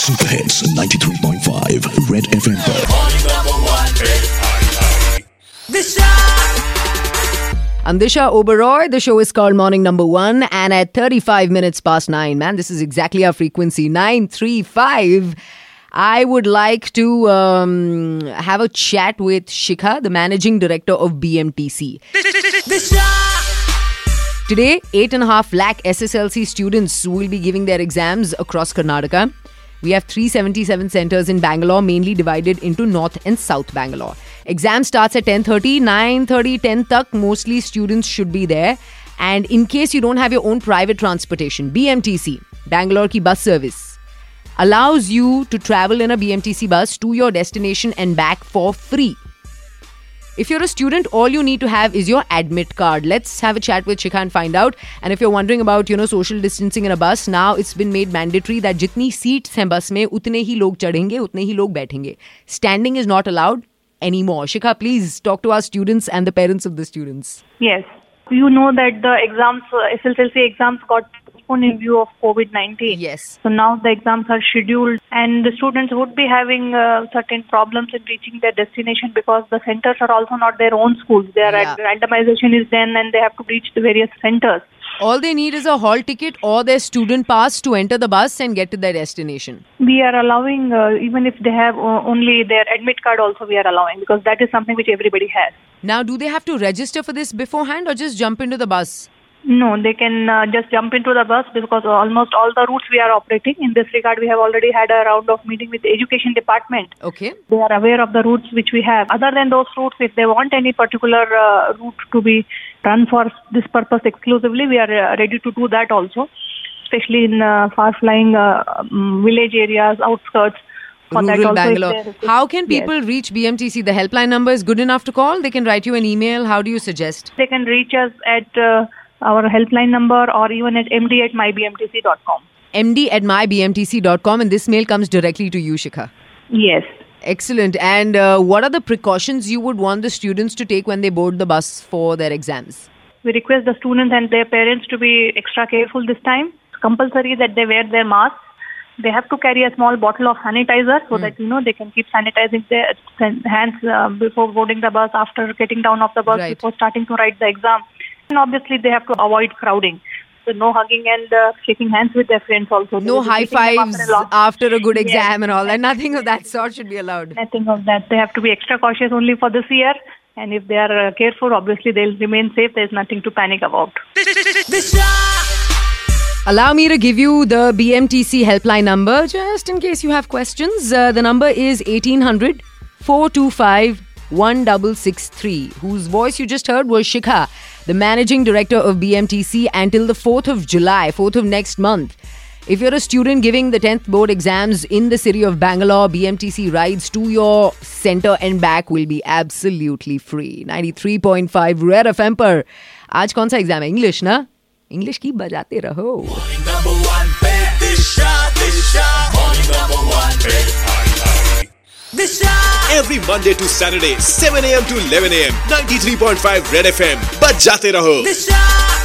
Super Hits 93.5 Red FM पर I'm Disha Oberoi. The show is called Morning Number 1 and at 35 minutes past 9, man, this is exactly our frequency, 935. I would like to have a chat with Shikha, the managing director of BMTC. Today, 8.5 lakh SSLC students will be giving their exams across Karnataka. We have 377 centres in Bangalore, mainly divided into North and South Bangalore. Exam starts at 10:30, 9:30, 10 tak. Mostly students should be there. And in case you don't have your own private transportation, BMTC, Bangalore ki bus service, allows you to travel in a BMTC bus to your destination and back for free. If you're a student, all you need to have is your admit card. Let's have a chat with Shikha and find out. And if you're wondering about, social distancing in a bus, now it's been made mandatory that jitni seats hain bus mein, utne hi log chadhenge, utne hi log baithenge. Standing is not allowed anymore. Shikha, please talk to our students and the parents of the students. Yes. You know that the exams, SSLC exams got postponed in view of COVID-19. Yes. So now the exams are scheduled and the students would be having certain problems in reaching their destination because the centers are also not their own schools. Their randomization is done and they have to reach the various centers. All they need is a hall ticket or their student pass to enter the bus and get to their destination. We are allowing, even if they have only their admit card also we are allowing because that is something which everybody has. Now, do they have to register for this beforehand or just jump into the bus? No, they can just jump into the bus because almost all the routes we are operating. In this regard, we have already had a round of meeting with the education department. Okay. They are aware of the routes which we have. Other than those routes, if they want any particular route to be run for this purpose exclusively, we are ready to do that also, especially in far-flying village areas, outskirts. For Rural that also Bangalore. How can people reach BMTC? The helpline number is good enough to call? They can write you an email. How do you suggest? They can reach us at our helpline number or even at md@mybmtc.com. md@mybmtc.com, and this mail comes directly to you, Shikha. Yes. Excellent. And what are the precautions you would want the students to take when they board the bus for their exams? We request the students and their parents to be extra careful this time. It's compulsory that they wear their masks. They have to carry a small bottle of sanitizer so that, they can keep sanitizing their hands before boarding the bus, after getting down off the bus, before starting to write the exam. And obviously, they have to avoid crowding. So no hugging and shaking hands with their friends also. No high fives after a good exam and all that. Nothing of that sort should be allowed. Nothing of that. They have to be extra cautious only for this year. And if they are careful, obviously, they'll remain safe. There's nothing to panic about. Allow me to give you the BMTC helpline number just in case you have questions. The number is 1800 425 1663. Whose voice you just heard was Shikha, the managing director of BMTC, until the 4th of July, 4th of next month. If you're a student giving the 10th board exams in the city of Bangalore, BMTC rides to your center and back will be absolutely free. 93.5 Red FM पर आज कौन सा exam है? English ना? English की बजाते रहो. Morning number 1 पे Disha. Morning number 1 पे Disha. Every Monday to Saturday, 7 a.m. to 11 a.m. 93.5 Red FM. बजाते रहो. Disha.